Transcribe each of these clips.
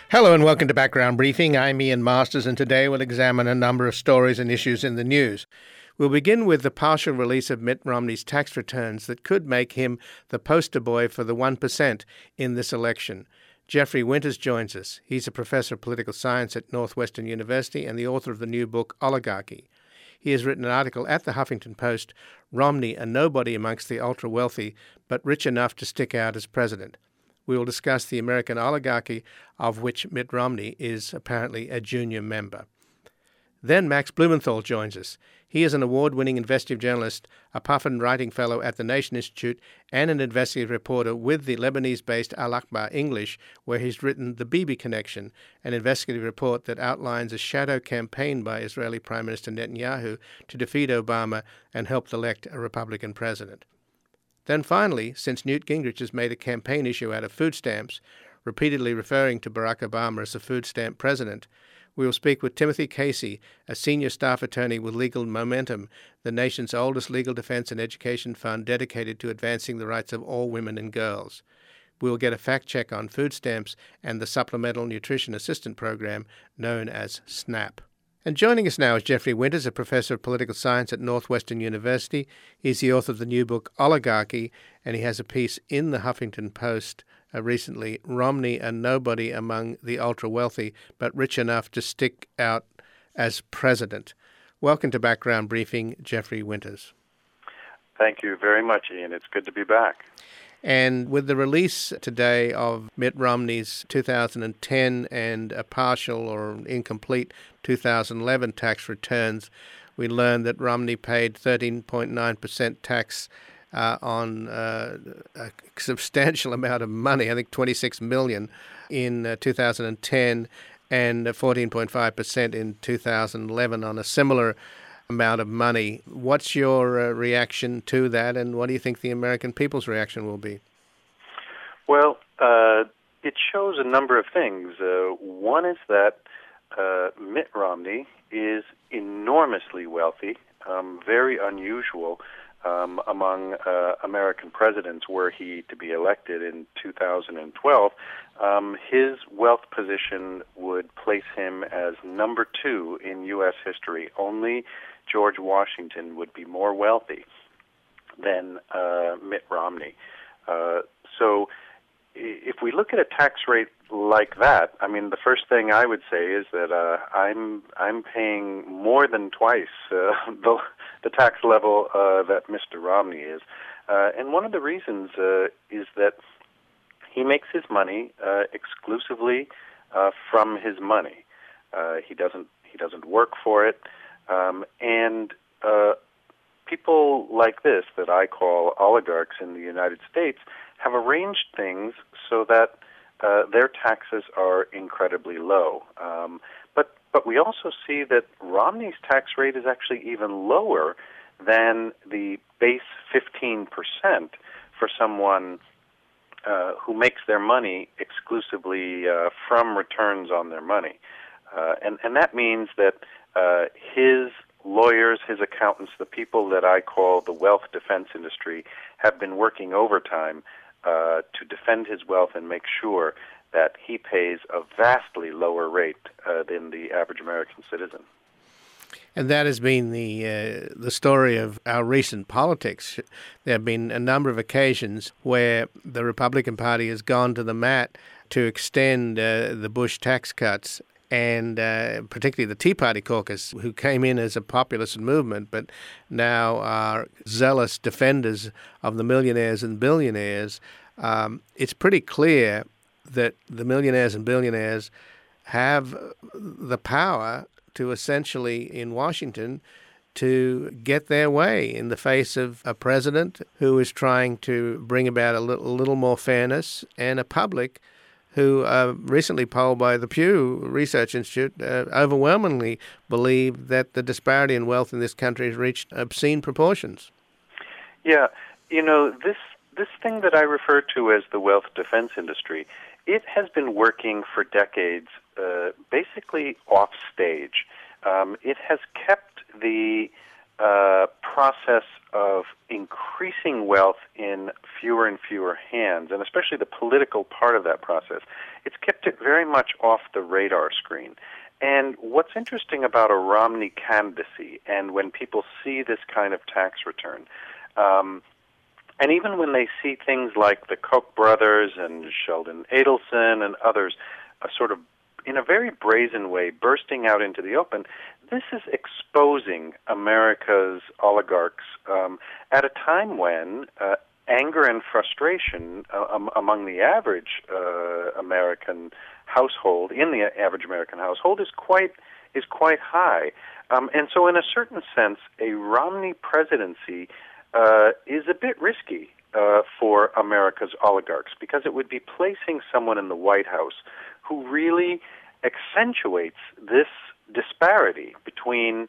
Hello and welcome to Background Briefing. I'm Ian Masters, and today we'll examine a number of stories and issues in the news. We'll begin with the partial release of Mitt Romney's tax returns that could make him the poster boy for the 1% in this election. Jeffrey Winters joins us. He's a professor of political science at Northwestern University and the author of the new book, Oligarchy. He has written an article at the Huffington Post, Romney, a nobody amongst the ultra-wealthy, but rich enough to stick out as president. We will discuss the American oligarchy, of which Mitt Romney is apparently a junior member. Then Max Blumenthal joins us. He is an award-winning investigative journalist, a Puffin Writing Fellow at the Nation Institute, and an investigative reporter with the Lebanese-based Al Akhbar English, where he's written The Bibi Connection, an investigative report that outlines a shadow campaign by Israeli Prime Minister Netanyahu to defeat Obama and help elect a Republican president. Then finally, since Newt Gingrich has made a campaign issue out of food stamps, repeatedly referring to Barack Obama as a food stamp president, we will speak with Timothy Casey, a senior staff attorney with Legal Momentum, the nation's oldest legal defense and education fund dedicated to advancing the rights of all women and girls. We will get a fact check on food stamps and the Supplemental Nutrition Assistance Program known as SNAP. And joining us now is Jeffrey Winters, a professor of political science at Northwestern University. He's the author of the new book, Oligarchy, and he has a piece in the Huffington Post recently, Romney, a nobody among the ultra-wealthy, but rich enough to stick out as president. Welcome to Background Briefing, Jeffrey Winters. Thank you very much, Ian. It's good to be back. And with the release today of Mitt Romney's 2010 and a partial or incomplete 2011 tax returns, we learned that Romney paid 13.9% tax on a substantial amount of money, I think $26 million in 2010 and 14.5% in 2011 on a similar amount of money. What's your reaction to that, and what do you think the American people's reaction will be? Well, it shows a number of things. One is that Mitt Romney is enormously wealthy, very unusual among American presidents were he to be elected in 2012. His wealth position would place him as number 2 in U.S. history. Only George Washington would be more wealthy than Mitt Romney. So if we look at a tax rate like that, I mean, the first thing I would say is that I'm paying more than twice the tax level that Mr. Romney is. And one of the reasons is that he makes his money exclusively from his money. He doesn't work for it. And people like this, that I call oligarchs in the United States, have arranged things so that their taxes are incredibly low. But we also see that Romney's tax rate is actually even lower than the base 15% for someone who makes their money exclusively from returns on their money. And that means that his lawyers, his accountants, the people that I call the wealth defense industry, have been working overtime to defend his wealth and make sure that he pays a vastly lower rate than the average American citizen. And that has been the story of our recent politics. There have been a number of occasions where the Republican Party has gone to the mat to extend the Bush tax cuts, and particularly the Tea Party caucus, who came in as a populist movement, but now are zealous defenders of the millionaires and billionaires. It's pretty clear that the millionaires and billionaires have the power to essentially, in Washington, to get their way in the face of a president who is trying to bring about a little more fairness, and a public who recently polled by the Pew Research Institute overwhelmingly believe that the disparity in wealth in this country has reached obscene proportions. Yeah, this thing that I refer to as the wealth defense industry, it has been working for decades, basically off stage. It has kept the process of increasing wealth in fewer and fewer hands, and especially the political part of that process. It's kept kept it very much off the radar screen. And what's interesting about a Romney candidacy, and when people see this kind of tax return, and even when they see things like the Koch brothers and Sheldon Adelson and others sort of in a very brazen way bursting out into the open, this is exposing America's oligarchs at a time when anger and frustration among the average American household, in the average American household, is quite high. And so in a certain sense, a Romney presidency is a bit risky for America's oligarchs, because it would be placing someone in the White House who really accentuates this disparity between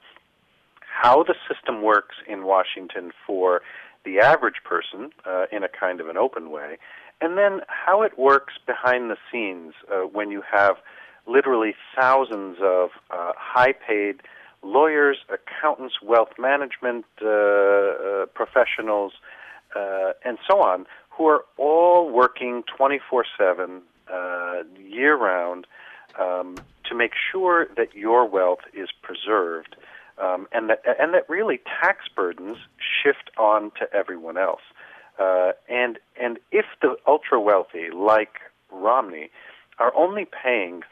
how the system works in Washington for the average person in a kind of an open way, and then how it works behind the scenes when you have literally thousands of high-paid lawyers, accountants, wealth management professionals, and so on, who are all working 24/7, year-round, to make sure that your wealth is preserved, and that really tax burdens shift on to everyone else. And if the ultra-wealthy, like Romney, are only paying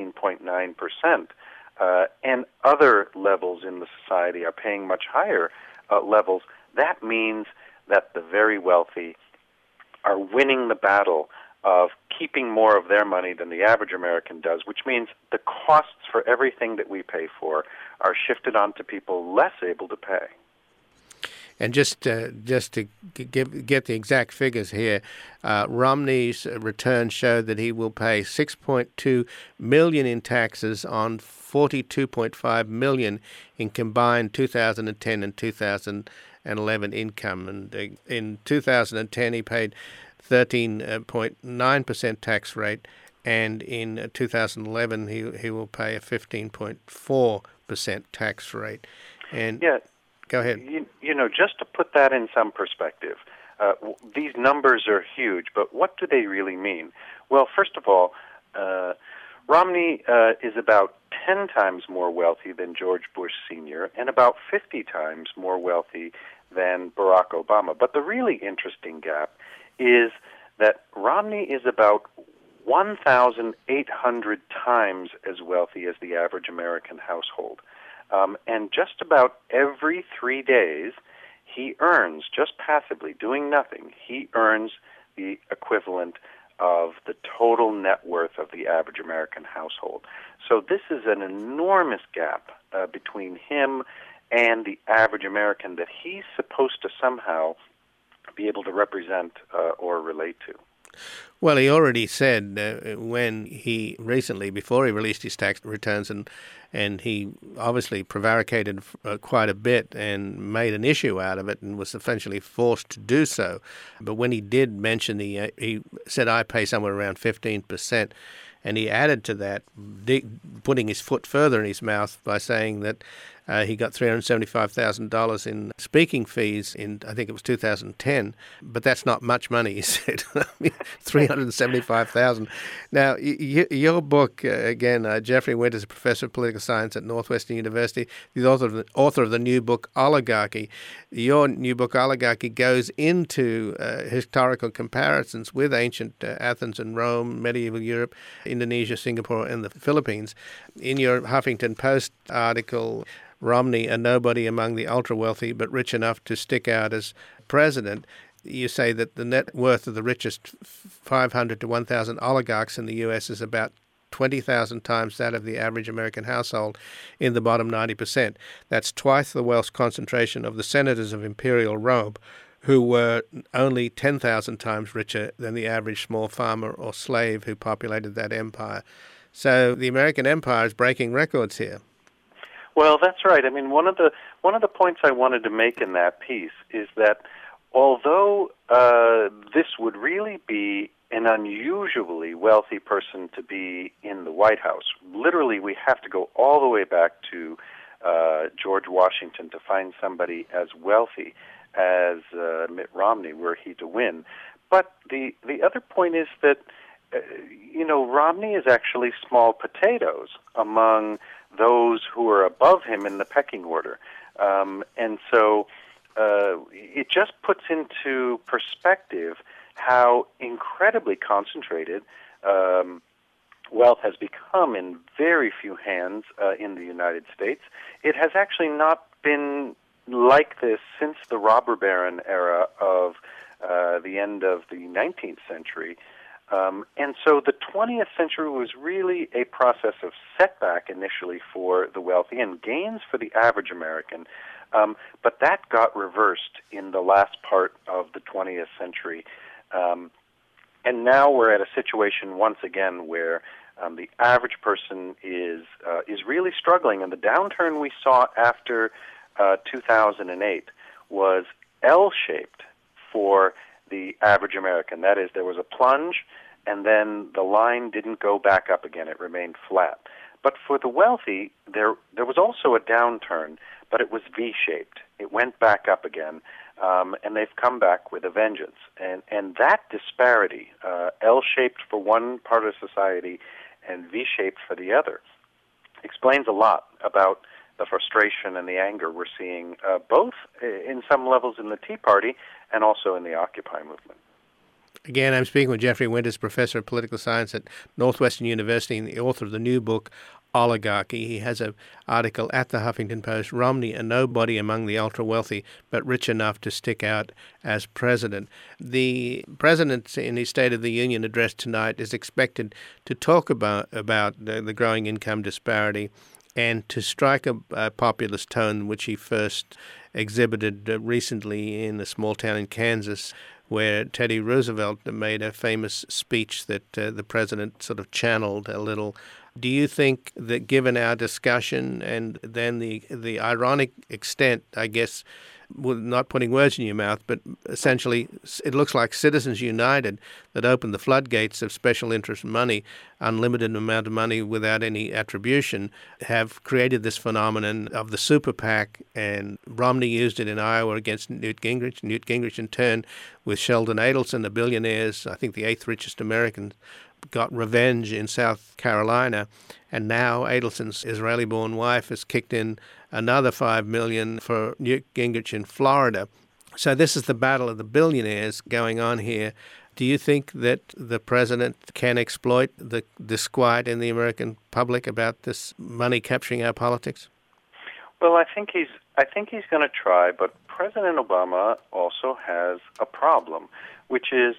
13.9%, and other levels in the society are paying much higher levels, that means that the very wealthy are winning the battle of keeping more of their money than the average American does, which means the costs for everything that we pay for are shifted onto people less able to pay. And just to get the exact figures here, Romney's return showed that he will pay $6.2 million in taxes on $42.5 million in combined 2010 and 2011 income. And in 2010, he paid 13.9% tax rate, and in 2011, he will pay a 15.4% tax rate. And yeah. Go ahead. You know, just to put that in some perspective, these numbers are huge, but what do they really mean? Well, first of all, Romney is about 10 times more wealthy than George Bush Sr. and about 50 times more wealthy than Barack Obama. But the really interesting gap is that Romney is about 1,800 times as wealthy as the average American household. And just about every 3 days, he earns, just passively, doing nothing, he earns the equivalent of the total net worth of the average American household. So this is an enormous gap between him and the average American that he's supposed to somehow be able to represent or relate to. Well, he already said when he recently, before he released his tax returns, and he obviously prevaricated quite a bit and made an issue out of it and was essentially forced to do so. But when he did mention, he said, I pay somewhere around 15%. And he added to that, putting his foot further in his mouth by saying that he got $375,000 in speaking fees in, I think it was 2010, but that's not much money, he said. I mean, $375,000. Now, your book, again, Jeffrey Winters, a professor of political science at Northwestern University, the author of the new book, Oligarchy. Your new book, Oligarchy, goes into historical comparisons with ancient Athens and Rome, medieval Europe, Indonesia, Singapore, and the Philippines. In your Huffington Post article, Romney, a nobody among the ultra-wealthy, but rich enough to stick out as president, you say that the net worth of the richest 500 to 1,000 oligarchs in the U.S. is about 20,000 times that of the average American household in the bottom 90%. That's twice the wealth concentration of the senators of Imperial Rome, who were only 10,000 times richer than the average small farmer or slave who populated that empire. So the American empire is breaking records here. Well, that's right. I mean, one of the points I wanted to make in that piece is that although this would really be an unusually wealthy person to be in the White House, literally we have to go all the way back to George Washington to find somebody as wealthy as Mitt Romney were he to win. But the other point is that Romney is actually small potatoes among those who are above him in the pecking order. And so it just puts into perspective how incredibly concentrated wealth has become in very few hands in the United States. It has actually not been like this since the robber baron era of the end of the 19th century. And so the 20th century was really a process of setback initially for the wealthy and gains for the average American. But that got reversed in the last part of the 20th century. And now we're at a situation once again where the average person is really struggling. And the downturn we saw after 2008 was L-shaped for the average American. That is, there was a plunge, and then the line didn't go back up again. It remained flat. But for the wealthy, there was also a downturn, but it was V-shaped. It went back up again, and they've come back with a vengeance. And that disparity, L-shaped for one part of society and V-shaped for the other, explains a lot about the frustration and the anger we're seeing both in some levels in the Tea Party and also in the Occupy movement. Again, I'm speaking with Jeffrey Winters, professor of political science at Northwestern University and the author of the new book, Oligarchy. He has an article at the Huffington Post, Romney, a nobody among the ultra-wealthy, but rich enough to stick out as president. The president, in his State of the Union address tonight, is expected to talk about the growing income disparity and to strike a populist tone, which he first exhibited recently in a small town in Kansas, where Teddy Roosevelt made a famous speech that the president sort of channeled a little. Do you think that given our discussion and then the ironic extent, I guess, not putting words in your mouth, but essentially it looks like Citizens United that opened the floodgates of special interest money, unlimited amount of money without any attribution, have created this phenomenon of the super PAC, and Romney used it in Iowa against Newt Gingrich. Newt Gingrich in turn with Sheldon Adelson, the billionaires, I think the 8th richest American, got revenge in South Carolina, and now Adelson's Israeli-born wife has kicked in another $5 million for Newt Gingrich in Florida. So this is the battle of the billionaires going on here. Do you think that the president can exploit the disquiet in the American public about this money capturing our politics? Well, I think he's going to try, but President Obama also has a problem, which is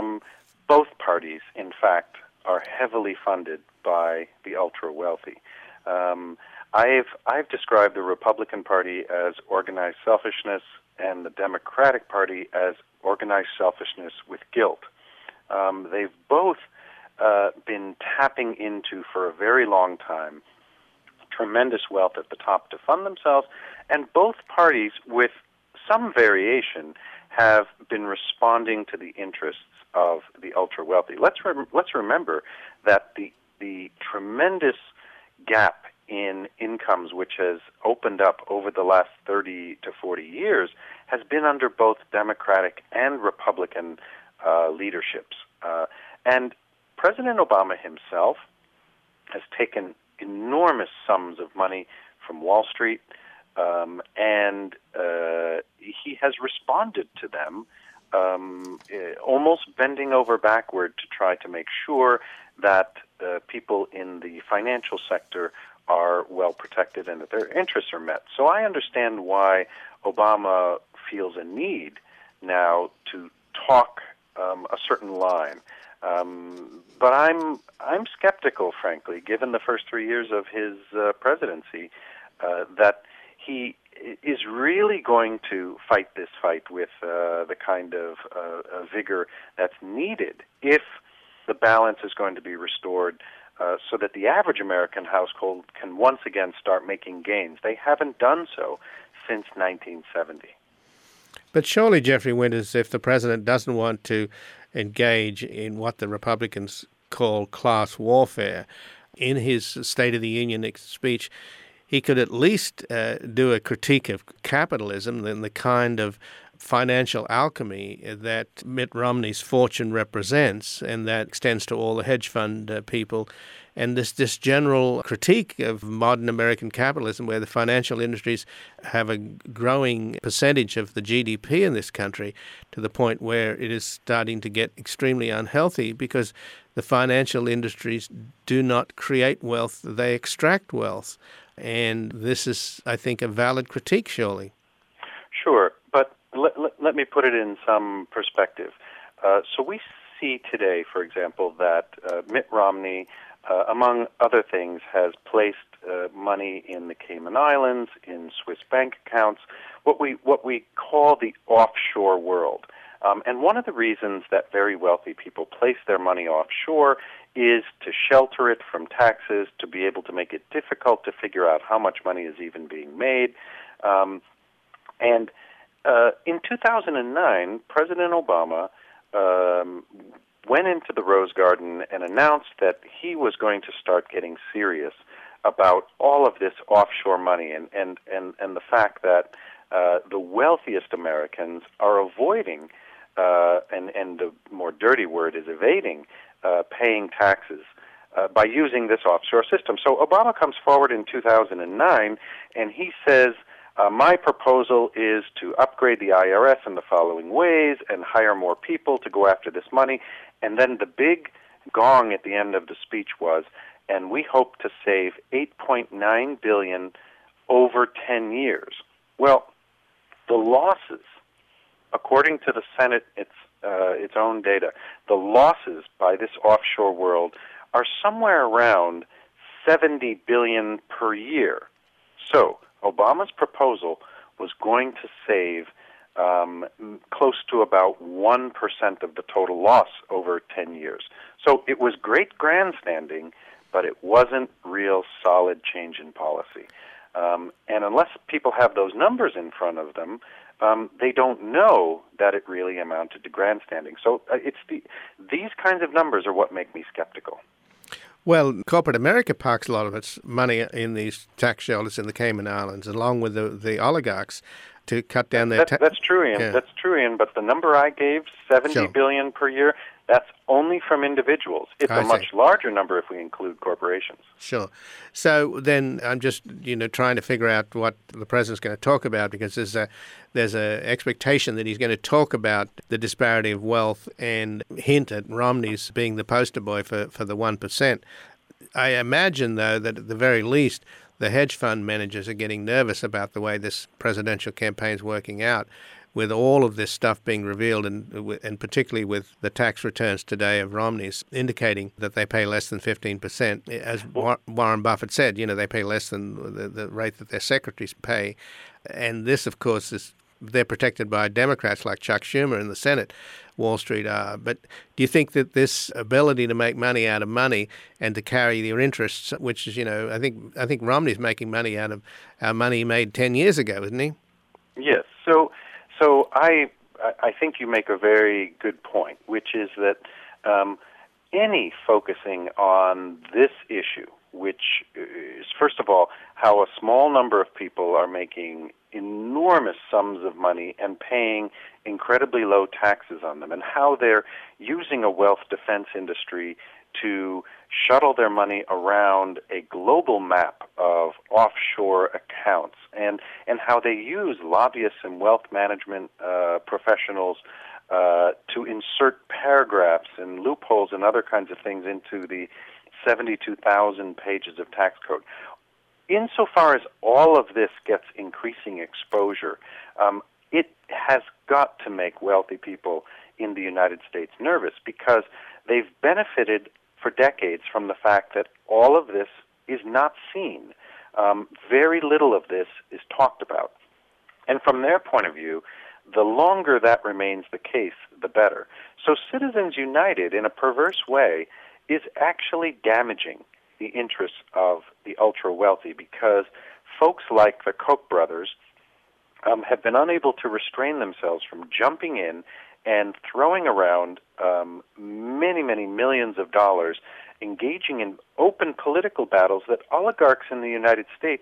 both parties, in fact, are heavily funded by the ultra-wealthy. I've described the Republican Party as organized selfishness and the Democratic Party as organized selfishness with guilt. They've both been tapping into, for a very long time, tremendous wealth at the top to fund themselves, and both parties, with some variation, have been responding to the interests of the ultra-wealthy. Let's remember that the tremendous gap in incomes which has opened up over the last 30 to 40 years has been under both Democratic and Republican leaderships. And President Obama himself has taken enormous sums of money from Wall Street, and he has responded to them almost bending over backward to try to make sure that people in the financial sector are well protected and that their interests are met. So I understand why Obama feels a need now to talk a certain line. But I'm skeptical, frankly, given the first 3 years of his presidency, that he is really going to fight this fight with the kind of vigor that's needed if the balance is going to be restored so that the average American household can once again start making gains. They haven't done so since 1970. But surely, Jeffrey Winters, if the president doesn't want to engage in what the Republicans call class warfare, in his State of the Union speech, he could at least do a critique of capitalism and the kind of financial alchemy that Mitt Romney's fortune represents, and that extends to all the hedge fund people. And this general critique of modern American capitalism, where the financial industries have a growing percentage of the GDP in this country, to the point where it is starting to get extremely unhealthy because the financial industries do not create wealth, they extract wealth. And this is, I think, a valid critique, surely. Sure, but let me put it in some perspective. So we see today, for example, that Mitt Romney, among other things, has placed money in the Cayman Islands, in Swiss bank accounts, what we call the offshore world. And one of the reasons that very wealthy people place their money offshore is to shelter it from taxes, to be able to make it difficult to figure out how much money is even being made. In 2009, President Obama went into the Rose Garden and announced that he was going to start getting serious about all of this offshore money and the fact that the wealthiest Americans are avoiding, and the more dirty word is evading, paying taxes by using this offshore system. So Obama comes forward in 2009 and he says, my proposal is to upgrade the IRS in the following ways and hire more people to go after this money. And then the big gong at the end of the speech was, and we hope to save $8.9 billion over 10 years. Well, the losses, according to the Senate, its own data, the losses by this offshore world are somewhere around $70 billion per year. So Obama's proposal was going to save close to about 1% of the total loss over 10 years. So it was great grandstanding, but it wasn't real solid change in policy. And unless people have those numbers in front of them, they don't know that it really amounted to grandstanding. So these kinds of numbers are what make me skeptical. Well, corporate America parks a lot of its money in these tax shelters in the Cayman Islands, along with the oligarchs, to cut down their tax. That's true, Ian. Yeah. That's true, Ian. But the number I gave, $70 billion per year, that's only from individuals. It's a much larger number if we include corporations. Sure. So then I'm just trying to figure out what the president's going to talk about, because there's a expectation that he's going to talk about the disparity of wealth and hint at Romney's being the poster boy for the 1%. I imagine, though, that at the very least the hedge fund managers are getting nervous about the way this presidential campaign is working out, with all of this stuff being revealed, and particularly with the tax returns today of Romney's indicating that they pay less than 15%. As Warren Buffett said, they pay less than the rate that their secretaries pay. And this, of course, they're protected by Democrats like Chuck Schumer in the Senate. Wall Street are. But do you think that this ability to make money out of money and to carry their interests, which is, I think Romney's making money out of money he made 10 years ago, isn't he? Yes. So I think you make a very good point, which is that any focusing on this issue, which is, first of all, how a small number of people are making enormous sums of money and paying incredibly low taxes on them, and how they're using a wealth defense industry to shuttle their money around a global map of offshore accounts, and how they use lobbyists and wealth management professionals to insert paragraphs and loopholes and other kinds of things into the 72,000 pages of tax code. Insofar as all of this gets increasing exposure, it has got to make wealthy people in the United States nervous, because they've benefited for decades from the fact that all of this is not seen. Very little of this is talked about. And from their point of view, the longer that remains the case, the better. So Citizens United, in a perverse way, is actually damaging the interests of the ultra-wealthy, because folks like the Koch brothers have been unable to restrain themselves from jumping in and throwing around many, many millions of dollars, engaging in open political battles that oligarchs in the United States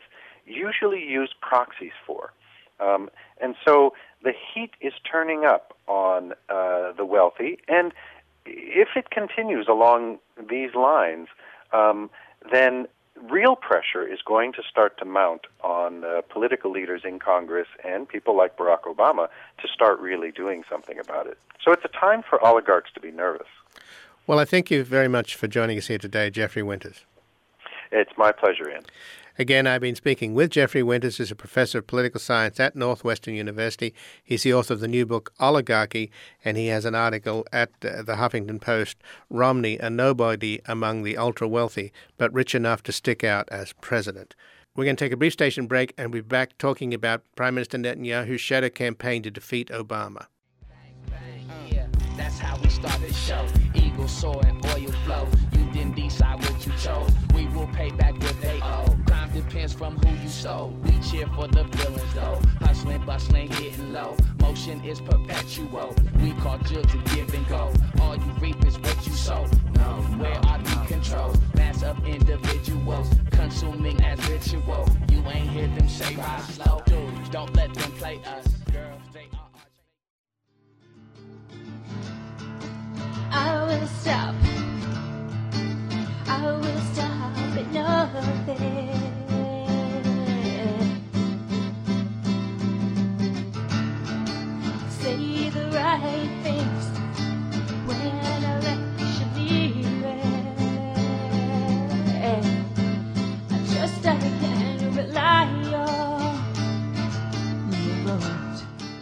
usually use proxies for. And so the heat is turning up on the wealthy, and if it continues along these lines, then real pressure is going to start to mount on political leaders in Congress and people like Barack Obama to start really doing something about it. So it's a time for oligarchs to be nervous. Well, I thank you very much for joining us here today, Jeffrey Winters. It's my pleasure, Ian. Again, I've been speaking with Jeffrey Winters, who's a professor of political science at Northwestern University. He's the author of the new book, Oligarchy, and he has an article at the Huffington Post, Romney, a nobody among the ultra-wealthy, but rich enough to stick out as president. We're going to take a brief station break and we'll be back talking about Prime Minister Netanyahu's shadow campaign to defeat Obama. Yeah, that's how we start the show. Eagle soar and oil flow. You didn't decide what you chose. We will pay back what they owe. Crime depends from who you stole. We cheer for the villains though. Hustling, bustling, getting low. Motion is perpetual. We call Jill to give and go. All you reap is what you sow. No, where are the controls? Mass of individuals consuming as ritual. You ain't hear them say ride slow. Dudes, don't let them play us. Girls, they are. I will stop at nothing. Say the right things when electioneering. I trust I can rely on your vote.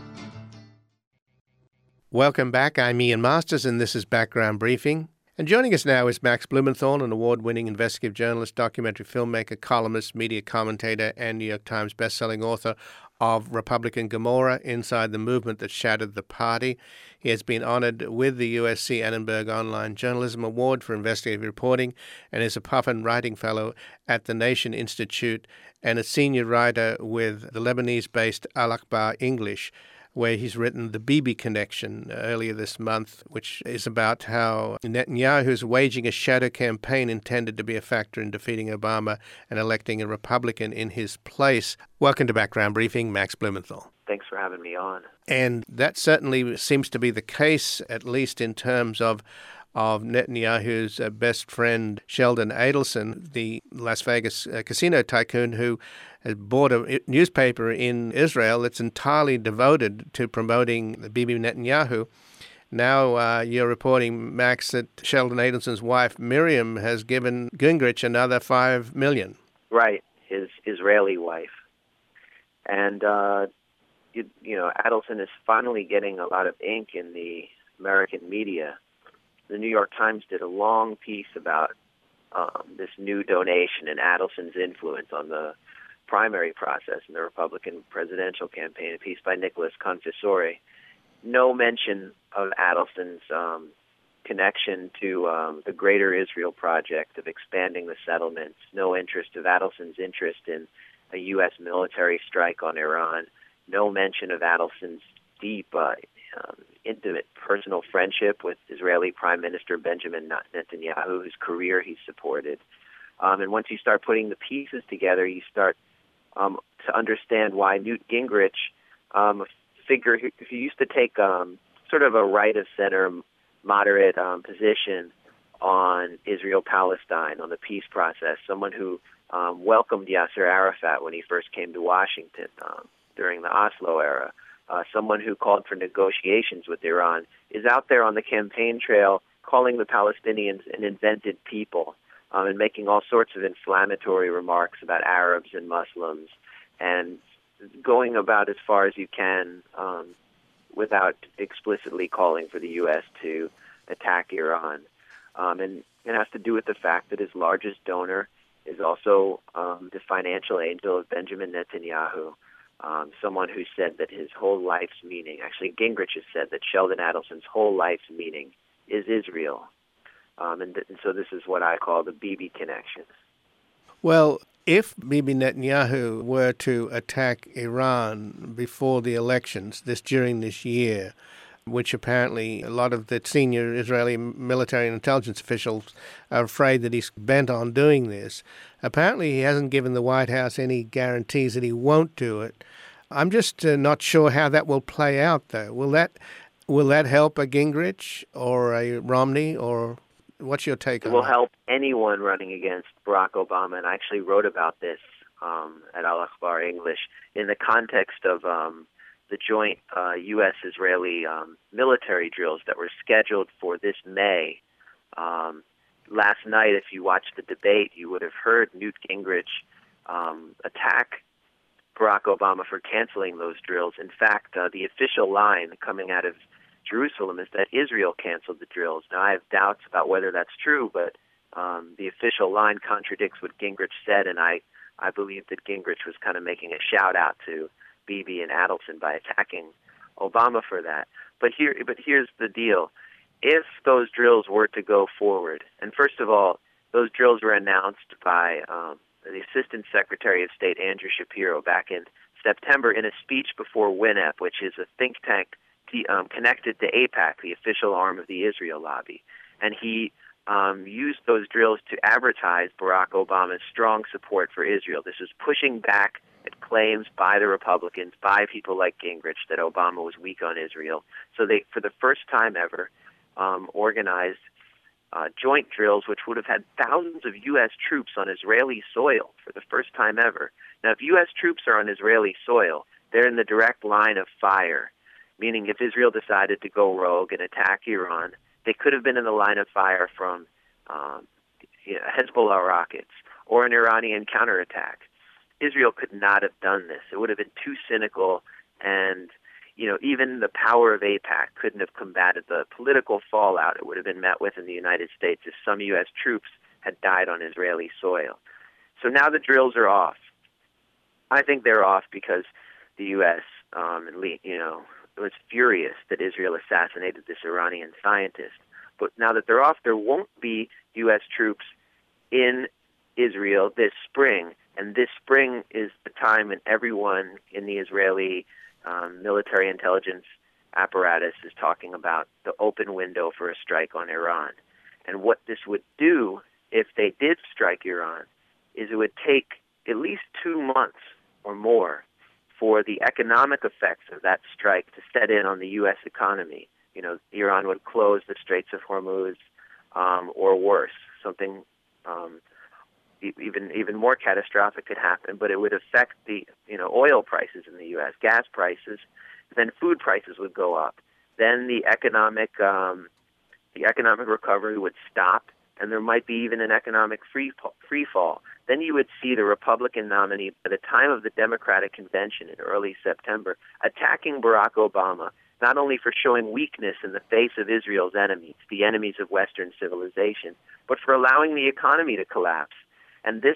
Welcome back. I'm Ian Masters, and this is Background Briefing. And joining us now is Max Blumenthal, an award-winning investigative journalist, documentary filmmaker, columnist, media commentator, and New York Times bestselling author of Republican Gomorrah, Inside the Movement That Shattered the Party. He has been honored with the USC Annenberg Online Journalism Award for investigative reporting and is a Puffin Writing Fellow at the Nation Institute and a senior writer with the Lebanese-based Al-Akhbar English, where he's written The Bibi Connection earlier this month, which is about how Netanyahu is waging a shadow campaign intended to be a factor in defeating Obama and electing a Republican in his place. Welcome to Background Briefing, Max Blumenthal. Thanks for having me on. And that certainly seems to be the case, at least in terms of Netanyahu's best friend, Sheldon Adelson, the Las Vegas casino tycoon who has bought a newspaper in Israel that's entirely devoted to promoting Bibi Netanyahu. Now you're reporting, Max, that Sheldon Adelson's wife, Miriam, has given Gingrich another $5 million. Right, his Israeli wife. And, Adelson is finally getting a lot of ink in the American media. The New York Times did a long piece about this new donation and Adelson's influence on the primary process in the Republican presidential campaign, a piece by Nicholas Confessore. No mention of Adelson's connection to the Greater Israel Project of expanding the settlements, no interest of Adelson's interest in a U.S. military strike on Iran, no mention of Adelson's deep, intimate personal friendship with Israeli Prime Minister Benjamin Netanyahu, whose career he supported. And once you start putting the pieces together, you start to understand why Newt Gingrich, a figure who used to take sort of a right-of-center, moderate position on Israel-Palestine, on the peace process, someone who welcomed Yasser Arafat when he first came to Washington during the Oslo era, someone who called for negotiations with Iran, is out there on the campaign trail calling the Palestinians an invented people and making all sorts of inflammatory remarks about Arabs and Muslims, and going about as far as you can without explicitly calling for the U.S. to attack Iran. And it has to do with the fact that his largest donor is also the financial angel of Benjamin Netanyahu, someone who said that his whole life's meaning, actually Gingrich has said that Sheldon Adelson's whole life's meaning is Israel. And so this is what I call the Bibi connection. Well, if Bibi Netanyahu were to attack Iran before the elections, during this year, which apparently a lot of the senior Israeli military and intelligence officials are afraid that he's bent on doing this. Apparently he hasn't given the White House any guarantees that he won't do it. I'm just not sure how that will play out, though. Will that help a Gingrich or a Romney, or what's your take on it? It will help anyone running against Barack Obama, and I actually wrote about this at Al Akhbar English in the context of the joint U.S.-Israeli military drills that were scheduled for this May. Last night, if you watched the debate, you would have heard Newt Gingrich attack Barack Obama for canceling those drills. In fact, the official line coming out of Jerusalem is that Israel canceled the drills. Now, I have doubts about whether that's true, but the official line contradicts what Gingrich said, and I believe that Gingrich was kind of making a shout-out to Bibi and Adelson by attacking Obama for that. But here's the deal. If those drills were to go forward, and first of all, those drills were announced by the Assistant Secretary of State, Andrew Shapiro, back in September in a speech before WINEP, which is a think tank connected to AIPAC, the official arm of the Israel lobby. And he used those drills to advertise Barack Obama's strong support for Israel. This was pushing back at claims by the Republicans, by people like Gingrich, that Obama was weak on Israel. So they, for the first time ever, organized joint drills, which would have had thousands of U.S. troops on Israeli soil for the first time ever. Now, if U.S. troops are on Israeli soil, they're in the direct line of fire, meaning if Israel decided to go rogue and attack Iran, they could have been in the line of fire from Hezbollah rockets or an Iranian counterattack. Israel could not have done this. It would have been too cynical, and even the power of AIPAC couldn't have combated the political fallout it would have been met with in the United States if some U.S. troops had died on Israeli soil. So now the drills are off. I think they're off because the U.S. Was furious that Israel assassinated this Iranian scientist. But now that they're off, there won't be U.S. troops in Israel this spring, and this spring is the time when everyone in the Israeli military intelligence apparatus is talking about the open window for a strike on Iran. And what this would do if they did strike Iran is it would take at least 2 months or more for the economic effects of that strike to set in on the U.S. economy. Iran would close the Straits of Hormuz, or worse, something even more catastrophic could happen. But it would affect the oil prices in the U.S., gas prices. Then food prices would go up. Then the economic recovery would stop, and there might be even an economic free fall. Then you would see the Republican nominee, by the time of the Democratic convention in early September, attacking Barack Obama, not only for showing weakness in the face of Israel's enemies, the enemies of Western civilization, but for allowing the economy to collapse. And this,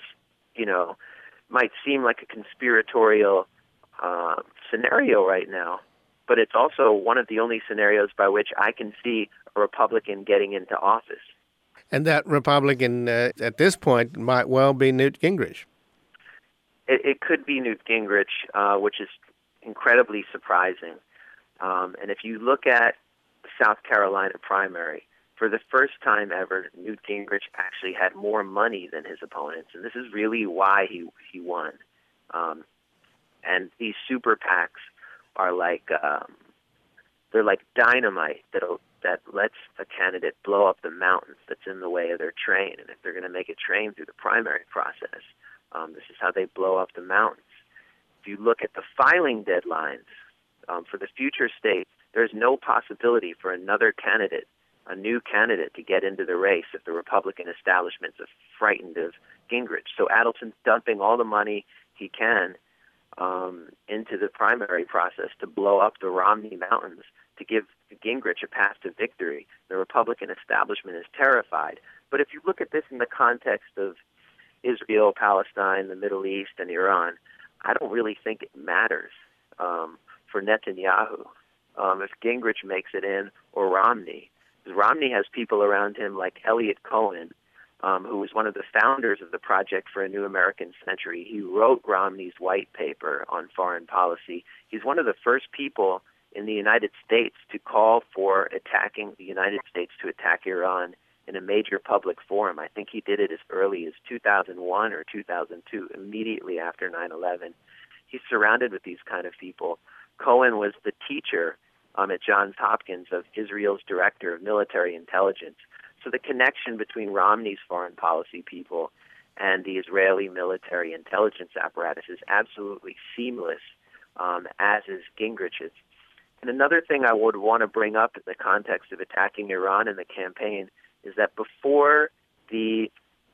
might seem like a conspiratorial scenario right now, but it's also one of the only scenarios by which I can see a Republican getting into office. And that Republican, at this point, might well be Newt Gingrich. It could be Newt Gingrich, which is incredibly surprising. And if you look at the South Carolina primary, for the first time ever, Newt Gingrich actually had more money than his opponents, and this is really why he won. And these super PACs are they're like dynamite that lets a candidate blow up the mountains that's in the way of their train. And if they're going to make a train through the primary process, this is how they blow up the mountains. If you look at the filing deadlines for the future states, there's no possibility for another candidate, a new candidate, to get into the race if the Republican establishment's frightened of Gingrich. So Adelson's dumping all the money he can into the primary process to blow up the Romney Mountains to give Gingrich a path to victory. The Republican establishment is terrified. But if you look at this in the context of Israel, Palestine, the Middle East, and Iran, I don't really think it matters for Netanyahu if Gingrich makes it in or Romney. Because Romney has people around him like Elliot Cohen, who was one of the founders of the Project for a New American Century. He wrote Romney's white paper on foreign policy. He's one of the first people in the United States to call for attacking the United States to attack Iran in a major public forum. I think he did it as early as 2001 or 2002, immediately after 9/11. He's surrounded with these kind of people. Cohen was the teacher at Johns Hopkins of Israel's director of military intelligence. So the connection between Romney's foreign policy people and the Israeli military intelligence apparatus is absolutely seamless, as is Gingrich's. And another thing I would want to bring up in the context of attacking Iran in the campaign is that before the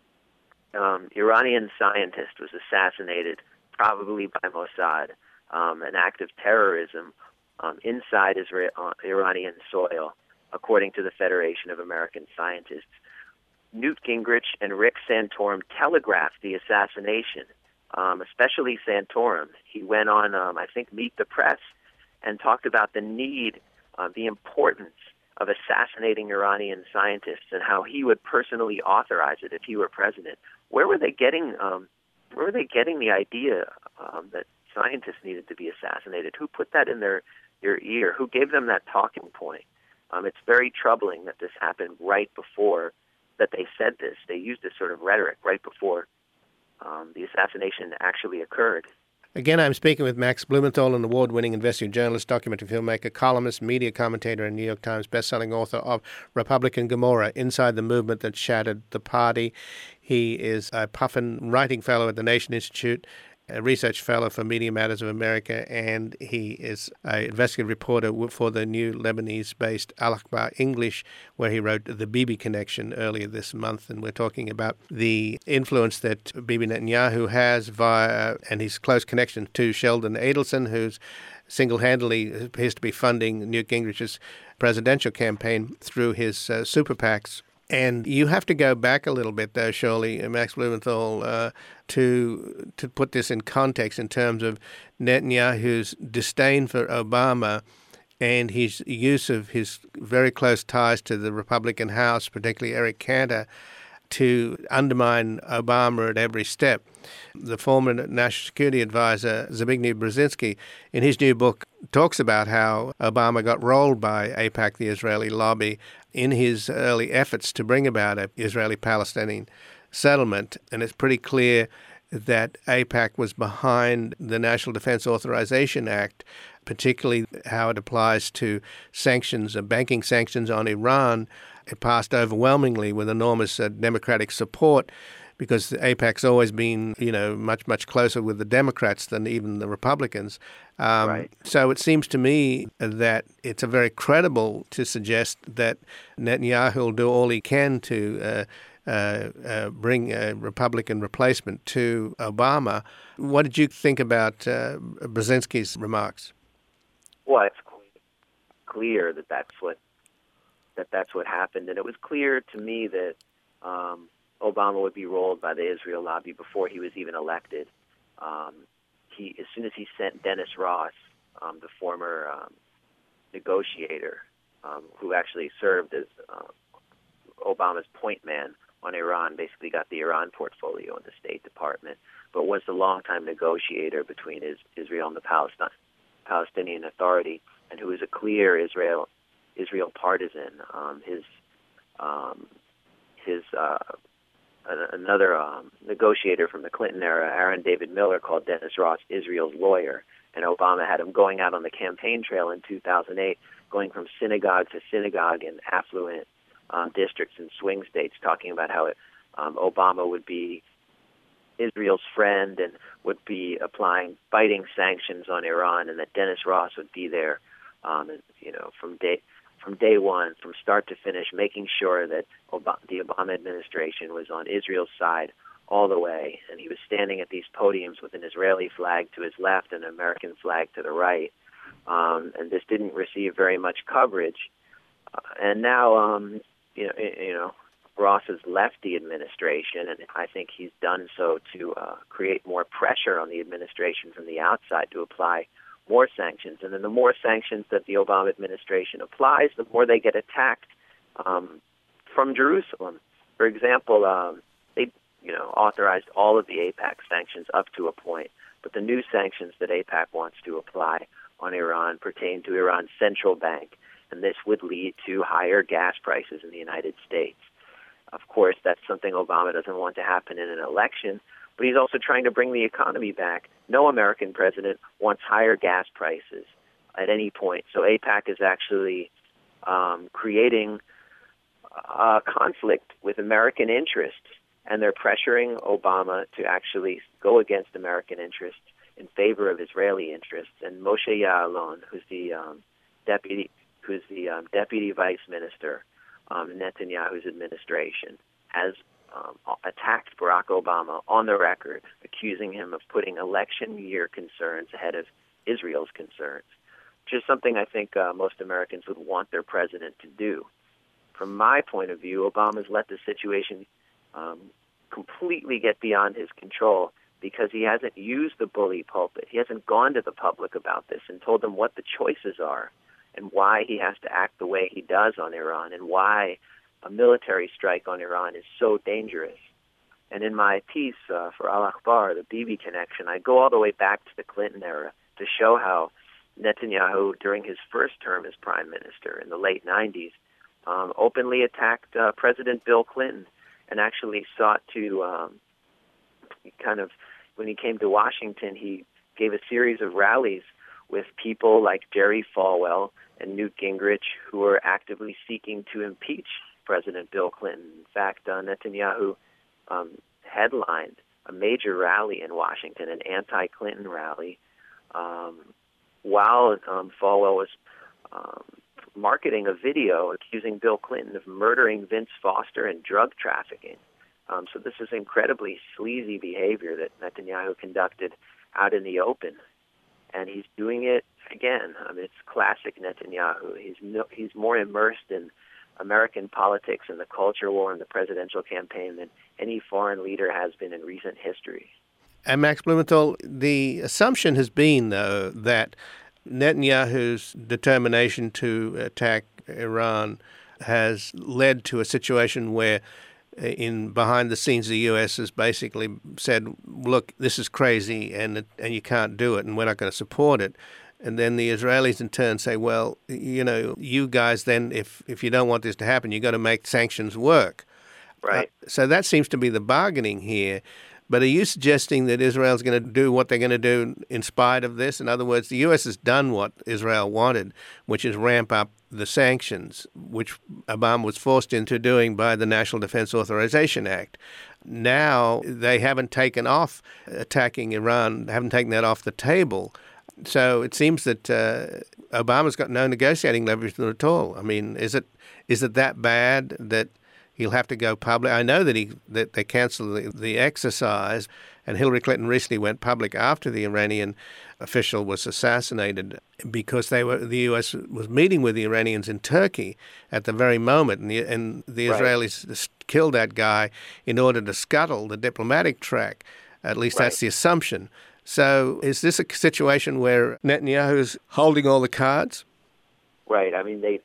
Iranian scientist was assassinated, probably by Mossad, an act of terrorism inside Iranian soil, according to the Federation of American Scientists, Newt Gingrich and Rick Santorum telegraphed the assassination, especially Santorum. He went on, I think, Meet the Press and talked about the need, the importance of assassinating Iranian scientists and how he would personally authorize it if he were president. Where were they getting the idea that scientists needed to be assassinated? Who put that in their ear? Who gave them that talking point? It's very troubling that this happened right before that they said this. They used this sort of rhetoric right before the assassination actually occurred. Again, I'm speaking with Max Blumenthal, an award-winning investigative journalist, documentary filmmaker, columnist, media commentator, and New York Times bestselling author of Republican Gomorrah, Inside the Movement That Shattered the Party. He is a Puffin Writing Fellow at the Nation Institute, a research fellow for Media Matters of America, and he is an investigative reporter for the new Lebanese-based Al-Akhbar English, where he wrote The Bibi Connection earlier this month. And we're talking about the influence that Bibi Netanyahu has via, and his close connection to Sheldon Adelson, who's single-handedly appears to be funding Newt Gingrich's presidential campaign through his super PACs. And you have to go back a little bit, though, surely, Max Blumenthal, to put this in context in terms of Netanyahu's disdain for Obama and his use of his very close ties to the Republican House, particularly Eric Cantor, to undermine Obama at every step. The former National Security Advisor, Zbigniew Brzezinski, in his new book, talks about how Obama got rolled by AIPAC, the Israeli lobby, in his early efforts to bring about an Israeli-Palestinian settlement. And it's pretty clear that AIPAC was behind the National Defense Authorization Act, particularly how it applies to sanctions, banking sanctions on Iran. It passed overwhelmingly with enormous Democratic support, because AIPAC's always been, much, much closer with the Democrats than even the Republicans. Right. So it seems to me that it's very credible to suggest that Netanyahu will do all he can to bring a Republican replacement to Obama. What did you think about Brzezinski's remarks? Well, it's clear that that's what happened, and it was clear to me that Obama would be rolled by the Israel lobby before he was even elected. As soon as he sent Dennis Ross, the former negotiator, who actually served as Obama's point man on Iran, basically got the Iran portfolio in the State Department, but was the longtime negotiator between Israel and the Palestinian Authority, and who was a clear Israel partisan. Another negotiator from the Clinton era, Aaron David Miller, called Dennis Ross Israel's lawyer, and Obama had him going out on the campaign trail in 2008, going from synagogue to synagogue in affluent districts and swing states, talking about how Obama would be Israel's friend and would be applying biting sanctions on Iran, and that Dennis Ross would be there, from day one, from start to finish, making sure that the Obama administration was on Israel's side all the way. And he was standing at these podiums with an Israeli flag to his left and an American flag to the right. And this didn't receive very much coverage. And now, Ross has left the administration, and I think he's done so to create more pressure on the administration from the outside to apply more sanctions. And then the more sanctions that the Obama administration applies, the more they get attacked from Jerusalem. For example, they authorized all of the AIPAC sanctions up to a point, but the new sanctions that AIPAC wants to apply on Iran pertained to Iran's central bank, and this would lead to higher gas prices in the United States. Of course, that's something Obama doesn't want to happen in an election, but he's also trying to bring the economy back. No American president wants higher gas prices at any point. So AIPAC is actually creating a conflict with American interests, and they're pressuring Obama to actually go against American interests in favor of Israeli interests. And Moshe Ya'alon, who's the deputy vice minister in Netanyahu's administration, has attacked Barack Obama on the record, accusing him of putting election year concerns ahead of Israel's concerns, which is something I think most Americans would want their president to do. From my point of view, Obama's let the situation completely get beyond his control because he hasn't used the bully pulpit. He hasn't gone to the public about this and told them what the choices are and why he has to act the way he does on Iran and why a military strike on Iran is so dangerous. And in my piece for Al-Akhbar, the Bibi connection, I go all the way back to the Clinton era to show how Netanyahu, during his first term as prime minister in the late 90s, openly attacked President Bill Clinton and actually sought to when he came to Washington, he gave a series of rallies with people like Jerry Falwell and Newt Gingrich who were actively seeking to impeach President Bill Clinton. In fact, Netanyahu headlined a major rally in Washington, an anti-Clinton rally, while Falwell was marketing a video accusing Bill Clinton of murdering Vince Foster and drug trafficking. So this is incredibly sleazy behavior that Netanyahu conducted out in the open. And he's doing it again. It's classic Netanyahu. He's more immersed in American politics and the culture war and the presidential campaign than any foreign leader has been in recent history. And Max Blumenthal, the assumption has been, though, that Netanyahu's determination to attack Iran has led to a situation where behind the scenes the U.S. has basically said, look, this is crazy and you can't do it and we're not going to support it. And then the Israelis in turn say, well, you guys then, if you don't want this to happen, you've got to make sanctions work. Right. So that seems to be the bargaining here. But are you suggesting that Israel's going to do what they're going to do in spite of this? In other words, the U.S. has done what Israel wanted, which is ramp up the sanctions, which Obama was forced into doing by the National Defense Authorization Act. Now they haven't taken off attacking Iran, haven't taken that off the table. So it seems that Obama's got no negotiating leverage at all. I mean, is it that bad that he'll have to go public? I know that they canceled the exercise, and Hillary Clinton recently went public after the Iranian official was assassinated because the U.S. was meeting with the Iranians in Turkey at the very moment, and the Israelis killed that guy in order to scuttle the diplomatic track. At least that's the assumption. So is this a situation where Netanyahu's holding all the cards? Right. I mean,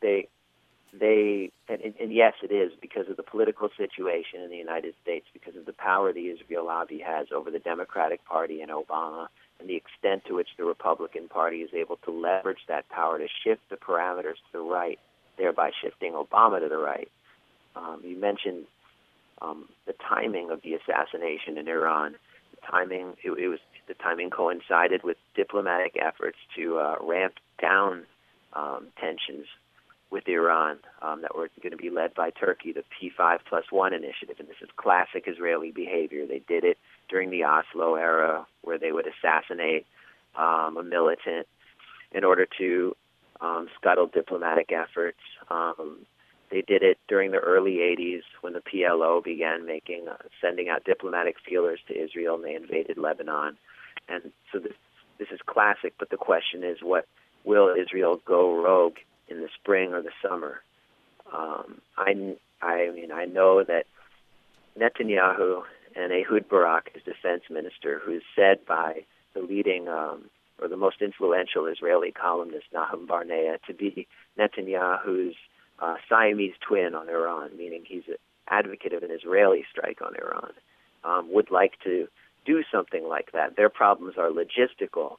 and yes, it is because of the political situation in the United States, because of the power the Israel lobby has over the Democratic Party and Obama, and the extent to which the Republican Party is able to leverage that power to shift the parameters to the right, thereby shifting Obama to the right. You mentioned the timing of the assassination in Iran. The timing coincided with diplomatic efforts to ramp down tensions with Iran that were going to be led by Turkey, the P5+1 initiative. And this is classic Israeli behavior. They did it during the Oslo era, where they would assassinate a militant in order to scuttle diplomatic efforts. They did it during the early 80s when the PLO began sending out diplomatic feelers to Israel, and they invaded Lebanon. And so this is classic, but the question is, will Israel go rogue in the spring or the summer? I know that Netanyahu and Ehud Barak, his defense minister, who is said by the leading or the most influential Israeli columnist Nahum Barnea to be Netanyahu's Siamese twin on Iran, meaning he's an advocate of an Israeli strike on Iran, would like to do something like that. Their problems are logistical,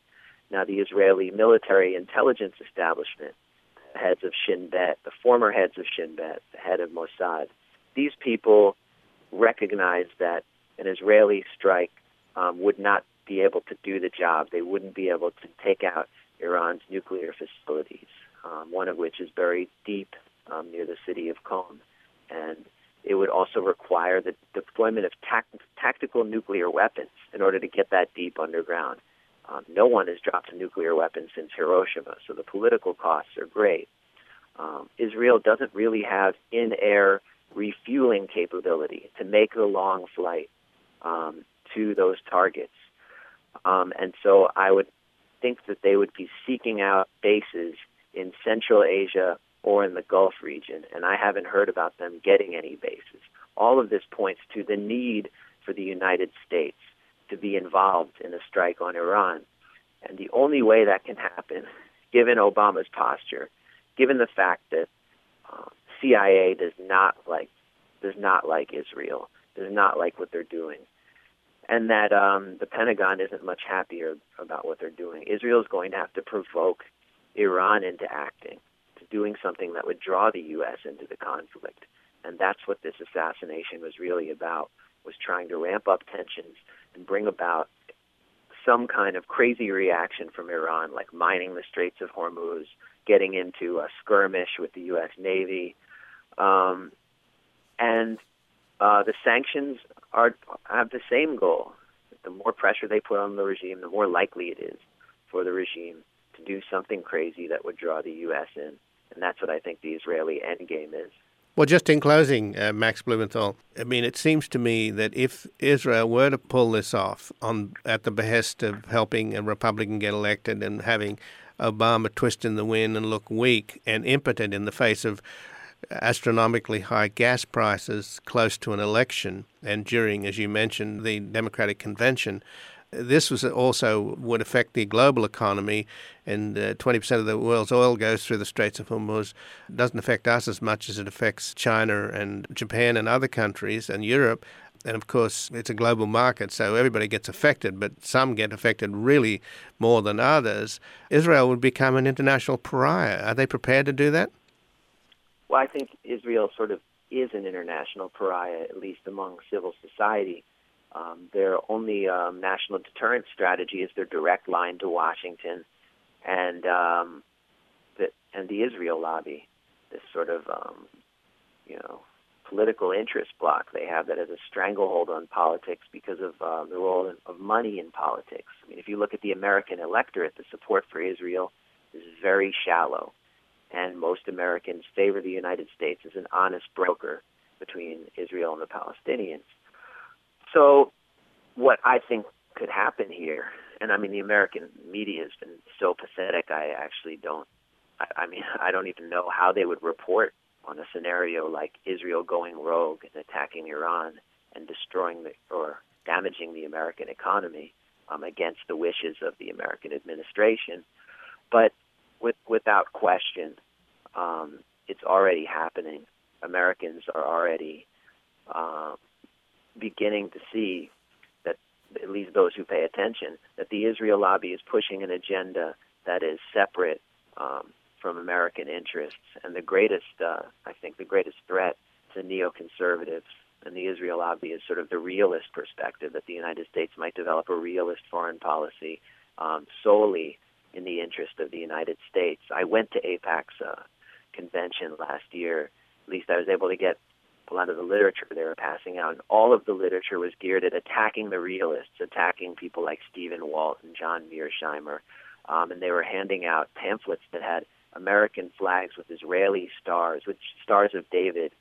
Now, the Israeli military intelligence establishment, heads of Shin Bet, the former heads of Shin Bet, the head of Mossad, these people recognize that an Israeli strike would not be able to do the job. They wouldn't be able to take out Iran's nuclear facilities, one of which is buried deep near the city of Qom. And it would also require the deployment of tactical nuclear weapons in order to get that deep underground. No one has dropped a nuclear weapon since Hiroshima, so the political costs are great. Israel doesn't really have in-air refueling capability to make the long flight to those targets. And so I would think that they would be seeking out bases in Central Asia or in the Gulf region, and I haven't heard about them getting any bases. All of this points to the need for the United States to be involved in a strike on Iran. And the only way that can happen, given Obama's posture, given the fact that CIA does not like Israel, does not like what they're doing, and that the Pentagon isn't much happier about what they're doing, Israel is going to have to provoke Iran into acting, to doing something that would draw the U.S. into the conflict. And that's what this assassination was really about, was trying to ramp up tensions and bring about some kind of crazy reaction from Iran, like mining the Straits of Hormuz, getting into a skirmish with the U.S. Navy. And the sanctions have the same goal. The more pressure they put on the regime, the more likely it is for the regime to do something crazy that would draw the U.S. in. And that's what I think the Israeli endgame is. Well, just in closing, Max Blumenthal, I mean, it seems to me that if Israel were to pull this off at the behest of helping a Republican get elected and having Obama twist in the wind and look weak and impotent in the face of astronomically high gas prices close to an election and during, as you mentioned, the Democratic Convention, this would affect the global economy, and 20% of the world's oil goes through the Straits of Hormuz. It doesn't affect us as much as it affects China and Japan and other countries and Europe. And of course, it's a global market, so everybody gets affected, but some get affected really more than others. Israel would become an international pariah. Are they prepared to do that? Well, I think Israel sort of is an international pariah, at least among civil society. Their only national deterrence strategy is their direct line to Washington and the Israel lobby, this sort of political interest block they have that has a stranglehold on politics because of the role of money in politics. I mean, if you look at the American electorate, the support for Israel is very shallow, and most Americans favor the United States as an honest broker between Israel and the Palestinians. So what I think could happen here, and I mean, the American media has been so pathetic, I don't even know how they would report on a scenario like Israel going rogue and attacking Iran and destroying or damaging the American economy against the wishes of the American administration. But without question, it's already happening. Americans are already beginning to see that, at least those who pay attention, that the Israel lobby is pushing an agenda that is separate from American interests. And the greatest threat to neoconservatives and the Israel lobby is sort of the realist perspective that the United States might develop a realist foreign policy solely in the interest of the United States. I went to AIPAC's convention last year. At least I was able to get a lot of the literature they were passing out, and all of the literature was geared at attacking the realists, attacking people like Stephen Walt and John Mearsheimer, and they were handing out pamphlets that had American flags with Israeli stars, with Stars of David,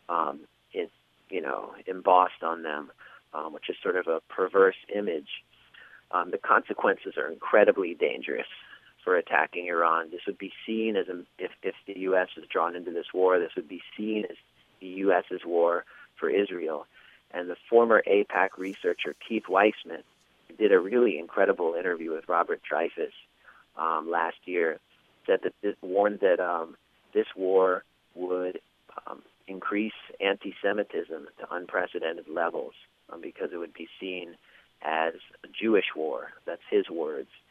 embossed on them, which is sort of a perverse image. The consequences are incredibly dangerous for attacking Iran. This would be seen as, if the U.S. is drawn into this war, this would be seen as the U.S.'s war for Israel. And the former AIPAC researcher, Keith Weissman, did a really incredible interview with Robert Dreyfus last year, said that warned that this war would increase anti-Semitism to unprecedented levels because it would be seen as a Jewish war. That's his words.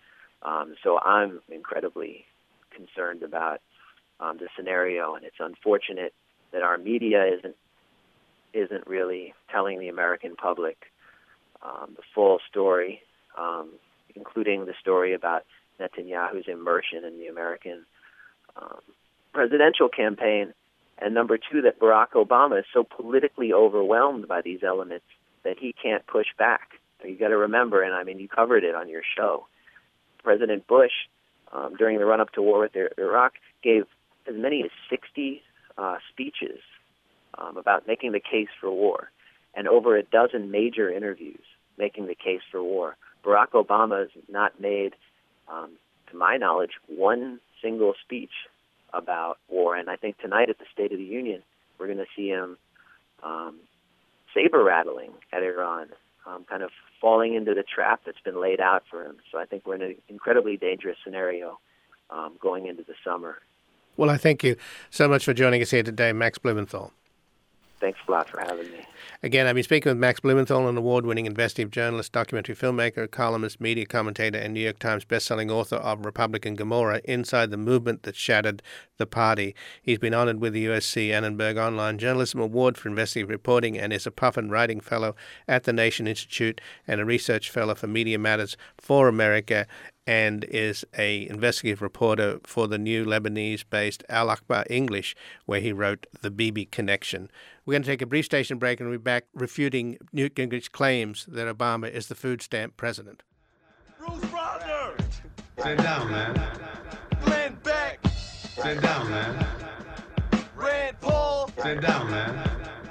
So I'm incredibly concerned about the scenario, and it's unfortunate that our media isn't really telling the American public the full story, including the story about Netanyahu's immersion in the American presidential campaign, and number two, that Barack Obama is so politically overwhelmed by these elements that he can't push back. You got to remember, and I mean, you covered it on your show, President Bush, during the run-up to war with Iraq, gave as many as 60 speeches about making the case for war, and over a dozen major interviews making the case for war. Barack Obama has not made, to my knowledge, one single speech about war, and I think tonight at the State of the Union, we're going to see him saber-rattling at Iran, kind of falling into the trap that's been laid out for him. So I think we're in an incredibly dangerous scenario going into the summer. Well, I thank you so much for joining us here today, Max Blumenthal. Thanks a lot for having me. Again, I've been speaking with Max Blumenthal, an award-winning investigative journalist, documentary filmmaker, columnist, media commentator, and New York Times bestselling author of Republican Gomorrah, Inside the Movement That Shattered the Party. He's been honored with the USC Annenberg Online Journalism Award for investigative reporting and is a Puffin Writing Fellow at the Nation Institute and a Research Fellow for Media Matters for America, and is a investigative reporter for the new Lebanese-based Al Akhbar English, where he wrote The Bibi Connection. We're going to take a brief station break and we'll be back refuting Newt Gingrich's claims that Obama is the food stamp president. Bruce Broder! Sit down, man. Glenn Beck! Sit down, man. Rand Paul! Sit down, man.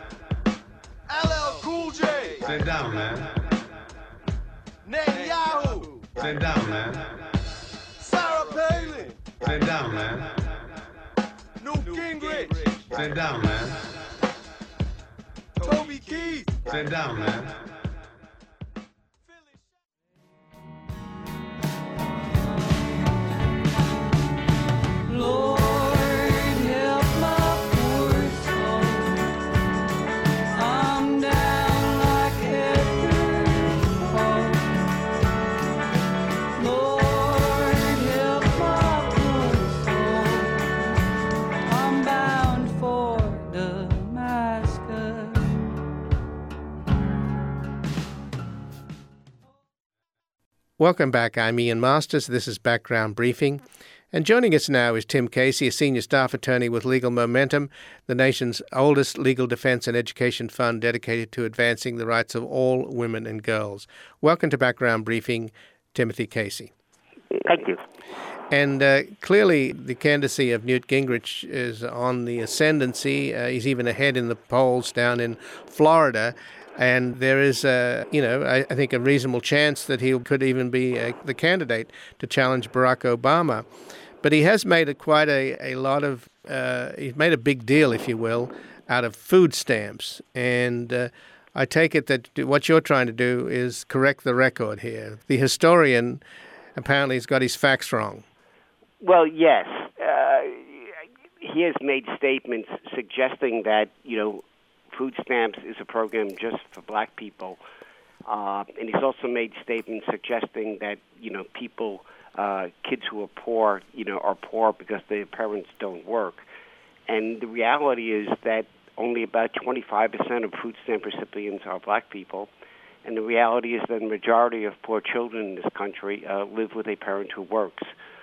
LL Cool J! Sit down, man. Netanyahu! Sit down, man. Sarah Palin! Sit down, man. Newt Gingrich! Sit down, man. Toby Keith! Sit down, man. Lord, help my poor soul. I'm down like Edgar Poe. Lord, help my poor soul. I'm bound for Damascus. Welcome back. I'm Ian Masters. This is Background Briefing. And joining us now is Tim Casey, a senior staff attorney with Legal Momentum, the nation's oldest legal defense and education fund dedicated to advancing the rights of all women and girls. Welcome to Background Briefing, Timothy Casey. Thank you. And clearly the candidacy of Newt Gingrich is on the ascendancy. He's even ahead in the polls down in Florida. And there is, I think, a reasonable chance that he could even be the candidate to challenge Barack Obama. But he has made quite a lot of, he's made a big deal, if you will, out of food stamps. And I take it that what you're trying to do is correct the record here. The historian apparently has got his facts wrong. Well, yes. He has made statements suggesting that, food stamps is a program just for black people. And he's also made statements suggesting that, people, kids who are poor, are poor because their parents don't work. And the reality is that only about 25% of food stamp recipients are black people. And the reality is that the majority of poor children in this country live with a parent who works.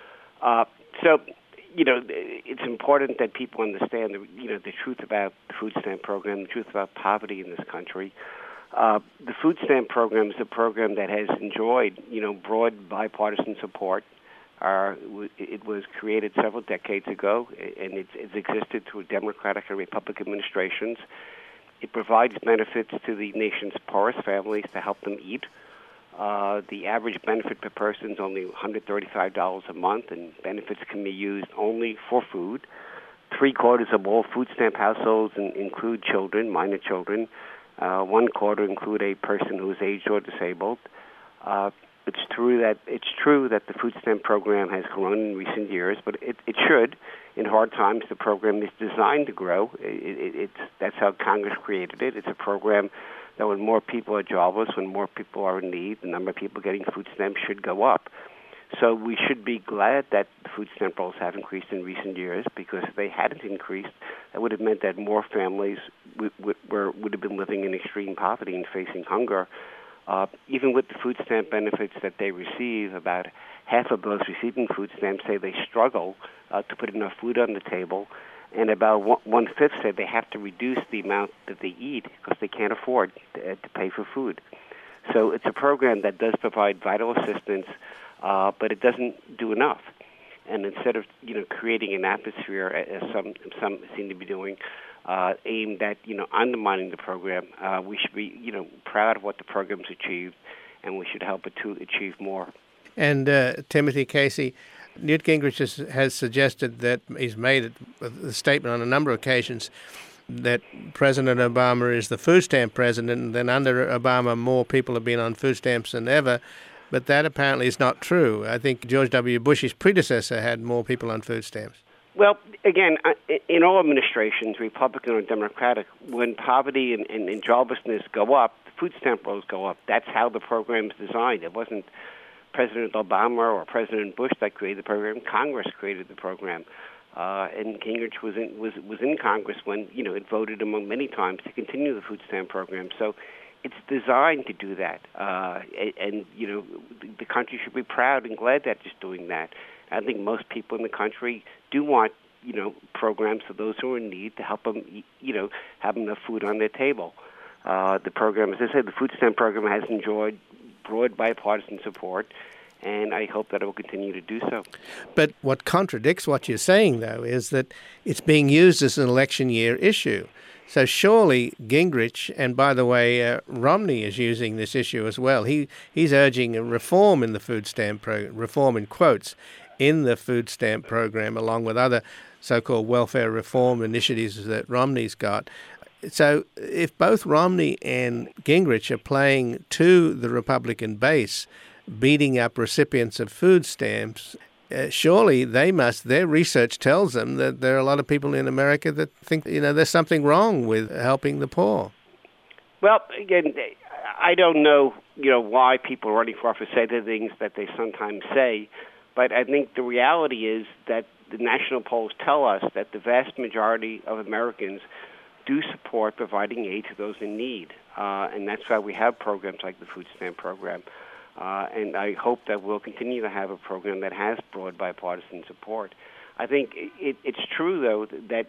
It's important that people understand, the truth about the food stamp program, the truth about poverty in this country. The food stamp program is a program that has enjoyed, broad bipartisan support. It was created several decades ago, and it's existed through Democratic and Republican administrations. It provides benefits to the nation's poorest families to help them eat. The average benefit per person is only $135 a month, and benefits can be used only for food. 3/4 of all food stamp households include children, minor children. 1/4 include a person who is aged or disabled. It's true that the food stamp program has grown in recent years, but it should. In hard times, the program is designed to grow. That's how Congress created it. It's a program that when more people are jobless, when more people are in need, the number of people getting food stamps should go up. So we should be glad that the food stamp rolls have increased in recent years, because if they hadn't increased, that would have meant that more families would have been living in extreme poverty and facing hunger. Even with the food stamp benefits that they receive, about half of those receiving food stamps say they struggle to put enough food on the table, and about one-fifth say they have to reduce the amount that they eat because they can't afford to pay for food. So it's a program that does provide vital assistance, but it doesn't do enough. And instead of creating an atmosphere, as some seem to be doing, aimed at undermining the program, we should be proud of what the program's achieved, and we should help it to achieve more. And Timothy Casey, Newt Gingrich has suggested that he's made a statement on a number of occasions that President Obama is the food stamp president, and then under Obama more people have been on food stamps than ever. But that apparently is not true. I think George W. Bush's predecessor had more people on food stamps. Well, again, in all administrations, Republican or Democratic, when poverty and joblessness go up, the food stamp rolls go up. That's how the program is designed. It wasn't President Obama or President Bush that created the program. Congress created the program. And Gingrich was in Congress when it voted among many times to continue the food stamp program. So it's designed to do that, and the country should be proud and glad that it's doing that. I think most people in the country do want programs for those who are in need to help them have enough food on their table. The program, as I said, the food stamp program has enjoyed broad bipartisan support, and I hope that it will continue to do so. But what contradicts what you're saying, though, is that it's being used as an election year issue. So surely Gingrich, and by the way, Romney is using this issue as well. He's urging a reform in the food stamp program, reform in quotes, in the food stamp program, along with other so-called welfare reform initiatives that Romney's got. So if both Romney and Gingrich are playing to the Republican base, beating up recipients of food stamps, surely their research tells them that there are a lot of people in America that think, there's something wrong with helping the poor. Well, again, I don't know, why people running for office say the things that they sometimes say, but I think the reality is that the national polls tell us that the vast majority of Americans do support providing aid to those in need, and that's why we have programs like the food stamp program. And I hope that we'll continue to have a program that has broad bipartisan support. I think it's true, though, that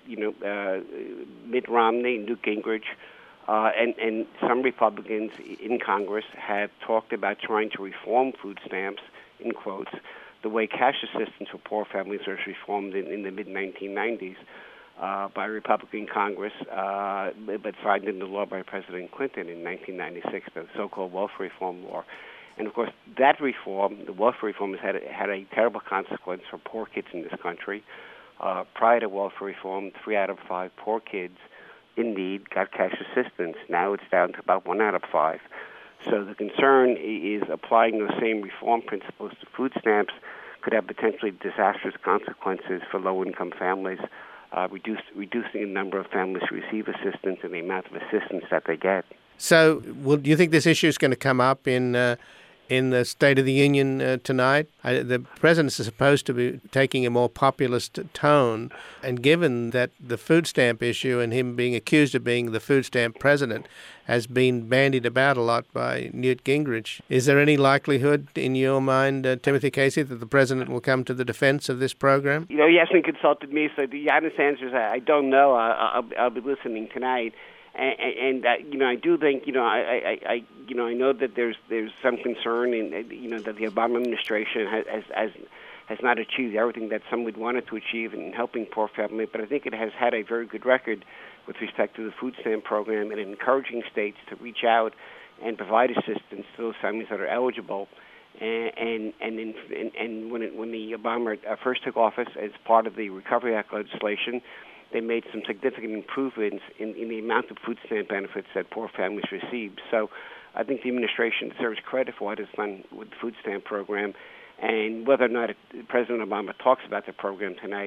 Mitt Romney, Newt Gingrich, and some Republicans in Congress have talked about trying to reform food stamps, in quotes, the way cash assistance for poor families was reformed in the mid-1990s by Republican Congress, but signed into law by President Clinton in 1996, the so-called welfare reform law. And, of course, that reform, the welfare reform, has had a terrible consequence for poor kids in this country. Prior to welfare reform, 3 out of 5 poor kids in need got cash assistance. Now it's down to about 1 out of 5. So the concern is applying those same reform principles to food stamps could have potentially disastrous consequences for low-income families, reducing the number of families who receive assistance and the amount of assistance that they get. So do you think this issue is going to come up in the State of the Union tonight? The president is supposed to be taking a more populist tone, and given that the food stamp issue and him being accused of being the food stamp president has been bandied about a lot by Newt Gingrich, is there any likelihood in your mind, Timothy Casey, that the president will come to the defense of this program? He hasn't consulted me, so the honest answer is I don't know. I'll be listening tonight. And I do think, I know that there's some concern in, that the Obama administration has not achieved everything that some would want it to achieve in helping poor families, but I think it has had a very good record with respect to the food stamp program and encouraging states to reach out and provide assistance to those families that are eligible. And when the Obama first took office as part of the Recovery Act legislation, they made some significant improvements in the amount of food stamp benefits that poor families receive. So I think the administration deserves credit for what it's done with the food stamp program. And whether or not President Obama talks about the program tonight,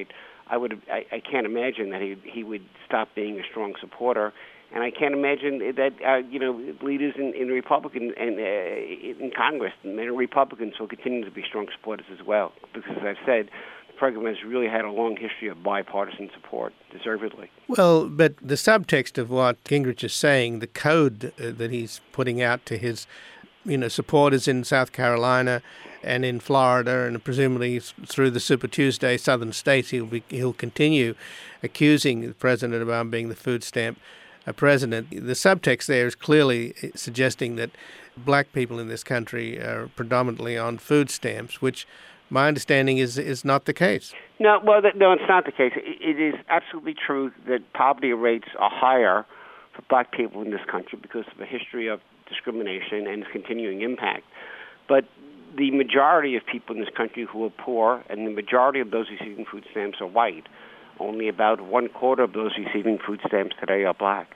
I can't imagine that he would stop being a strong supporter. And I can't imagine that leaders in Republican and in Congress, many Republicans will continue to be strong supporters as well. Because, as I've said, the program has really had a long history of bipartisan support, deservedly. Well, but the subtext of what Gingrich is saying, the code that he's putting out to his, supporters in South Carolina and in Florida, and presumably through the Super Tuesday southern states, he'll continue accusing the President of being the food stamp president. The subtext there is clearly suggesting that black people in this country are predominantly on food stamps, which my understanding is not the case. No, no, it's not the case. It is absolutely true that poverty rates are higher for black people in this country because of a history of discrimination and its continuing impact. But the majority of people in this country who are poor, and the majority of those receiving food stamps, are white. Only about 1/4 of those receiving food stamps today are black.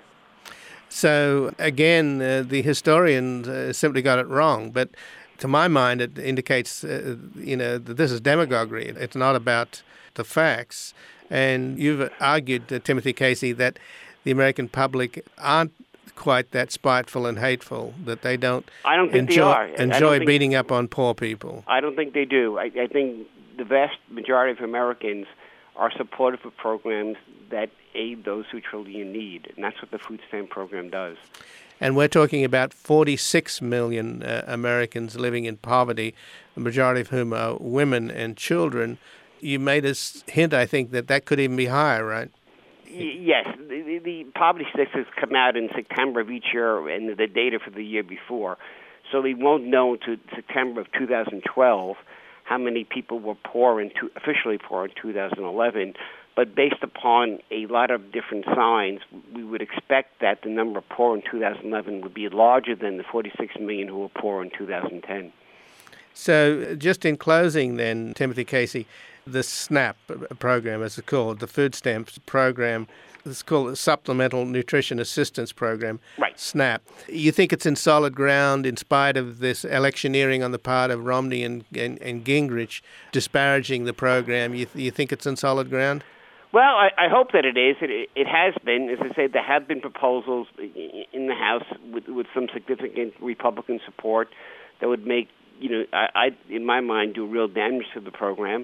So, again, the historians simply got it wrong. But to my mind, it indicates, that this is demagoguery. It's not about the facts. And you've argued, Timothy Casey, that the American public aren't quite that spiteful and hateful, that they don't enjoy beating up on poor people. I don't think they do. I think the vast majority of Americans are supportive of programs that aid those who truly in need, and that's what the food stamp program does. And we're talking about 46 million Americans living in poverty, the majority of whom are women and children. You made us hint, I think, that could even be higher, right? Yes. The poverty statistics come out in September of each year, and the data for the year before. So we won't know until September of 2012 how many people were officially poor in 2011. But based upon a lot of different signs, we would expect that the number of poor in 2011 would be larger than the 46 million who were poor in 2010. So just in closing then, Timothy Casey, the SNAP program, as it's called, the food stamps program, it's called the Supplemental Nutrition Assistance Program, right. SNAP. You think it's in solid ground in spite of this electioneering on the part of Romney and Gingrich disparaging the program? You think it's in solid ground? Well, I hope that it is. It has been. As I say, there have been proposals in the House with some significant Republican support that would make, I in my mind, do real damage to the program.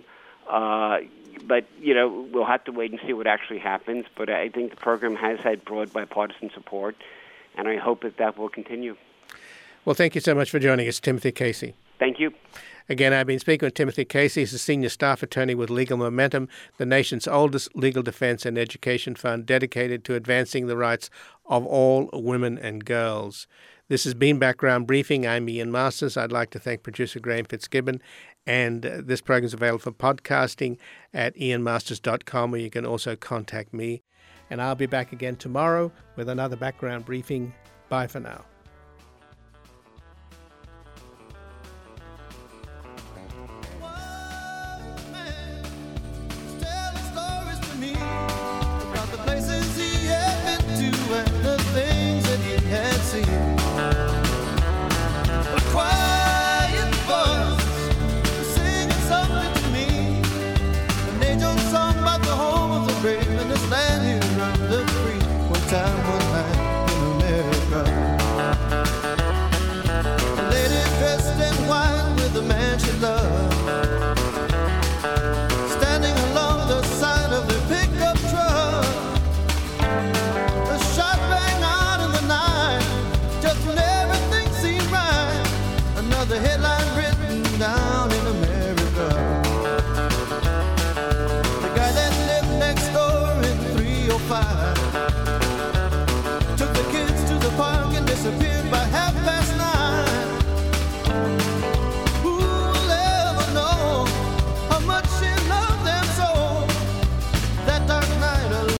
But, we'll have to wait and see what actually happens. But I think the program has had broad bipartisan support, and I hope that will continue. Well, thank you so much for joining us, Timothy Casey. Thank you. Again, I've been speaking with Timothy Casey. He's a senior staff attorney with Legal Momentum, the nation's oldest legal defense and education fund dedicated to advancing the rights of all women and girls. This has been Background Briefing. I'm Ian Masters. I'd like to thank producer Graham Fitzgibbon. And this program is available for podcasting at ianmasters.com, where you can also contact me. And I'll be back again tomorrow with another Background Briefing. Bye for now. Land here of the free. One time